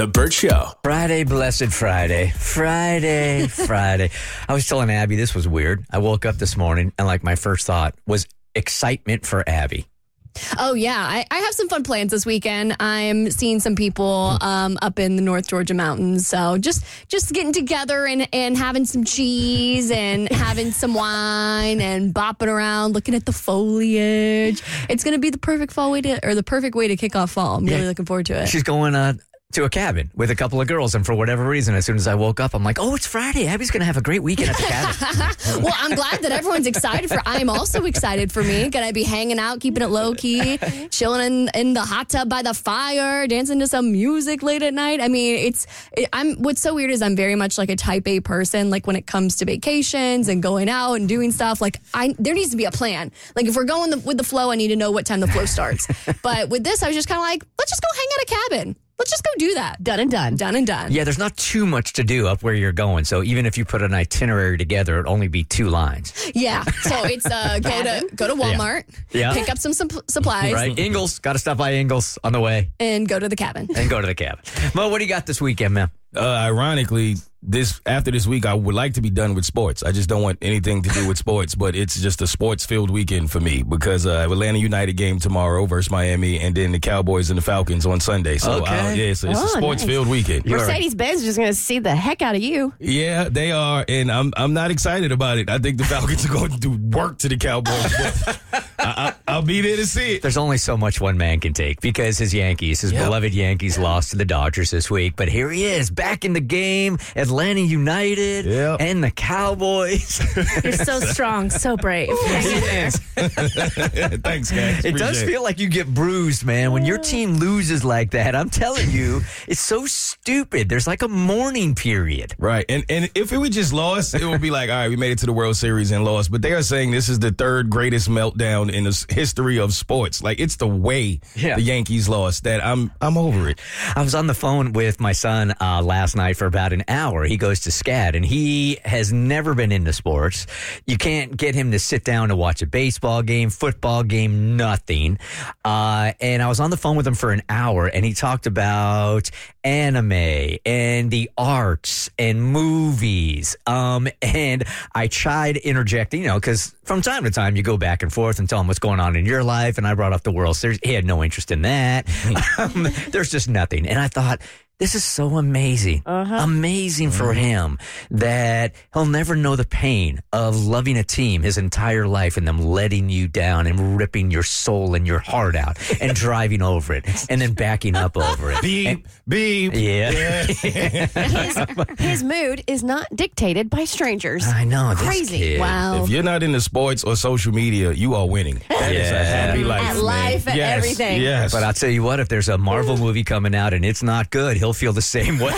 The Burt Show. Friday, blessed Friday. Friday. I was telling Abby this was weird. I woke up this morning and my first thought was excitement for Abby. Oh, yeah. I have some fun plans this weekend. I'm seeing some people up in the North Georgia mountains. So just getting together and having some cheese and having some wine and bopping around, looking at the foliage. It's going to be the perfect way to kick off fall. I'm really looking forward to it. She's going to a cabin with a couple of girls. And for whatever reason, as soon as I woke up, I'm like, oh, it's Friday. Abby's going to have a great weekend at the cabin. Well, I'm glad that everyone's excited I'm also excited for me. Going to be hanging out, keeping it low key, chilling in the hot tub by the fire, dancing to some music late at night. I mean, what's so weird is I'm very much like a type A person. Like when it comes to vacations and going out and doing stuff, there needs to be a plan. Like if we're going with the flow, I need to know what time the flow starts. But with this, I was just kind of like, let's just go hang at a cabin. Let's just go do that. Done and done. Done and done. Yeah, there's not too much to do up where you're going. So even if you put an itinerary together, it'd only be 2 lines. Yeah. So it's go to Walmart, pick up some supplies. Right. Ingalls. Got to stop by Ingalls on the way. And go to the cabin. Mo, what do you got this weekend, man? Ironically, after this week, I would like to be done with sports. I just don't want anything to do with sports, but it's just a sports-filled weekend for me because Atlanta United game tomorrow versus Miami, and then the Cowboys and the Falcons on Sunday. So it's a sports-filled weekend. Mercedes-Benz is just going to see the heck out of you. Yeah, they are, and I'm not excited about it. I think the Falcons are going to do work to the Cowboys, but I'll be there to see it. There's only so much one man can take because his beloved Yankees lost to the Dodgers this week, but here he is, back in the game, Atlanta United and the Cowboys. You're so strong, so brave. Thanks, guys. It does feel like you get bruised, man. When your team loses like that, I'm telling you, it's so stupid. There's like a mourning period. Right. And if it was just lost, it would be like, all right, we made it to the World Series and lost. But they are saying this is the 3rd greatest meltdown in the history of sports. Like, it's the way the Yankees lost that I'm over it. I was on the phone with my son last night for about an hour. He goes to SCAD, and he has never been into sports. You can't get him to sit down to watch a baseball game, football game, nothing. And I was on the phone with him for an hour, and he talked about anime and the arts and movies. And I tried interjecting, because from time to time you go back and forth and tell him what's going on in your life. And I brought up the World Series. He had no interest in that. There's just nothing. And I thought, this is so amazing. Amazing for him that he'll never know the pain of loving a team his entire life and them letting you down and ripping your soul and your heart out and driving over it and then backing up over it. Beep. Yeah. His mood is not dictated by strangers. I know. Crazy. This kid. Wow. If you're not into sports or social media, you are winning. That is a happy life, At man. life, at everything. Yes. But I'll tell you what, if there's a Marvel movie coming out and it's not good, he'll feel the same way.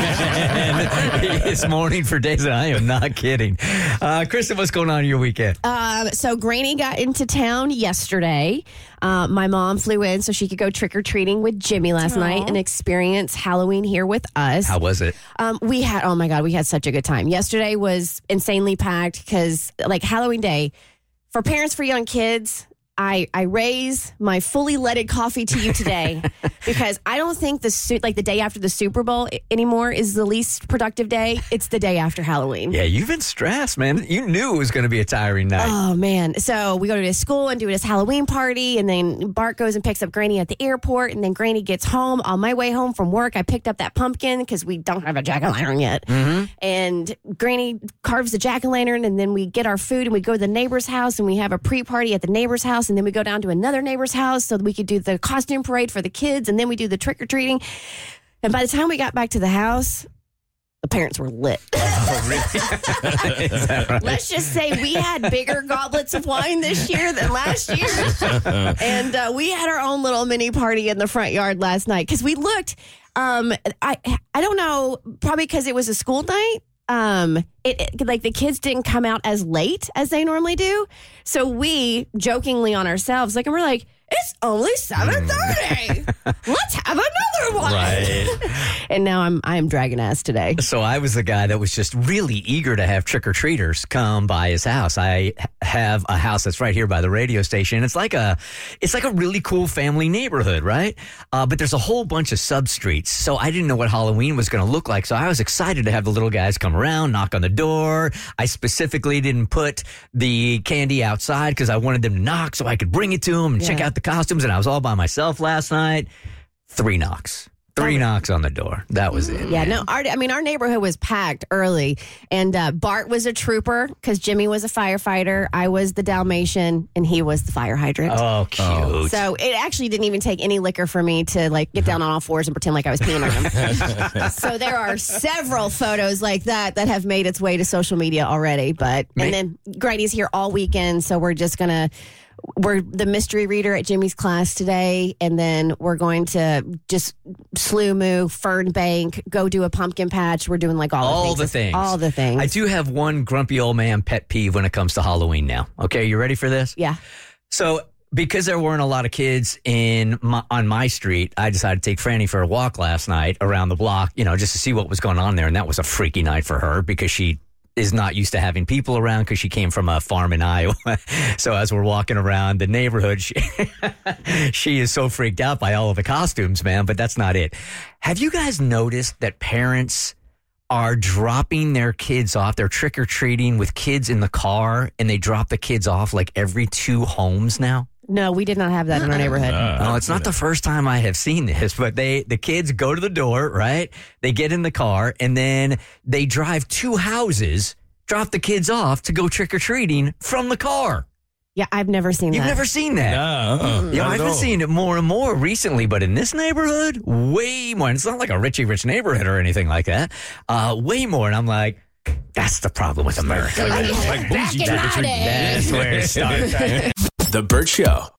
It's mourning for days, and I am not kidding. Kristen, what's going on in your weekend? So Granny got into town yesterday. My mom flew in so she could go trick-or-treating with Jimmy last night and experience Halloween here with us. How was it? We had such a good time. Yesterday was insanely packed because, Halloween Day, for parents for young kids, I raise my fully leaded coffee to you today because I don't think the day after the Super Bowl anymore is the least productive day. It's the day after Halloween. Yeah, you've been stressed, man. You knew it was going to be a tiring night. Oh, man. So we go to his school and do his Halloween party, and then Bart goes and picks up Granny at the airport, and then Granny gets home. On my way home from work, I picked up that pumpkin because we don't have a jack-o'-lantern yet. Mm-hmm. And Granny carves the jack-o'-lantern, and then we get our food, and we go to the neighbor's house, and we have a pre-party at the neighbor's house, and then we go down to another neighbor's house so that we could do the costume parade for the kids, and then we do the trick-or-treating. And by the time we got back to the house, the parents were lit. Oh, really? Is that right? Let's just say we had bigger goblets of wine this year than last year. And we had our own little mini party in the front yard last night because we looked, I don't know, probably because it was a school night. The kids didn't come out as late as they normally do. So we jokingly on ourselves, and we're like, it's only 7:30. Let's have another one. Right. And now I am dragging ass today. So I was the guy that was just really eager to have trick-or-treaters come by his house. I have a house that's right here by the radio station. It's like a really cool family neighborhood, right? But there's a whole bunch of sub-streets. So I didn't know what Halloween was going to look like. So I was excited to have the little guys come around, knock on the door. I specifically didn't put the candy outside because I wanted them to knock so I could bring it to them and check out the costumes. And I was all by myself last night. 3 knocks. 3 knocks on the door. That was it. Yeah, man. no, our neighborhood was packed early. And Bart was a trooper because Jimmy was a firefighter. I was the Dalmatian, and he was the fire hydrant. Oh, cute. So it actually didn't even take any liquor for me to get down on all fours and pretend like I was peeing on him. So there are several photos like that have made its way to social media already. And then Grady's here all weekend, so we're the mystery reader at Jimmy's class today, and then we're going to just Slough Moo, Fern Bank, go do a pumpkin patch. We're doing all the things. All the things. I do have one grumpy old man pet peeve when it comes to Halloween now. Okay, you ready for this? Yeah. So because there weren't a lot of kids on my street, I decided to take Franny for a walk last night around the block, just to see what was going on there. And that was a freaky night for her because she is not used to having people around because she came from a farm in Iowa. So as we're walking around the neighborhood, she is so freaked out by all of the costumes, man, but that's not it. Have you guys noticed that parents are dropping their kids off? They're trick-or-treating with kids in the car, and they drop the kids off like every 2 homes now? No, we did not have that in our neighborhood. No, it's not the first time I have seen this, but the kids go to the door, right? They get in the car, and then they drive 2 houses, drop the kids off to go trick-or-treating from the car. Yeah, I've never seen that. You've never seen that? I've been seeing it more and more recently, but in this neighborhood, way more. And it's not like a Richie Rich neighborhood or anything like that. Way more. And I'm like, that's the problem with America. Like bougie trick-or-treating. That's where it starts. The Burt Show.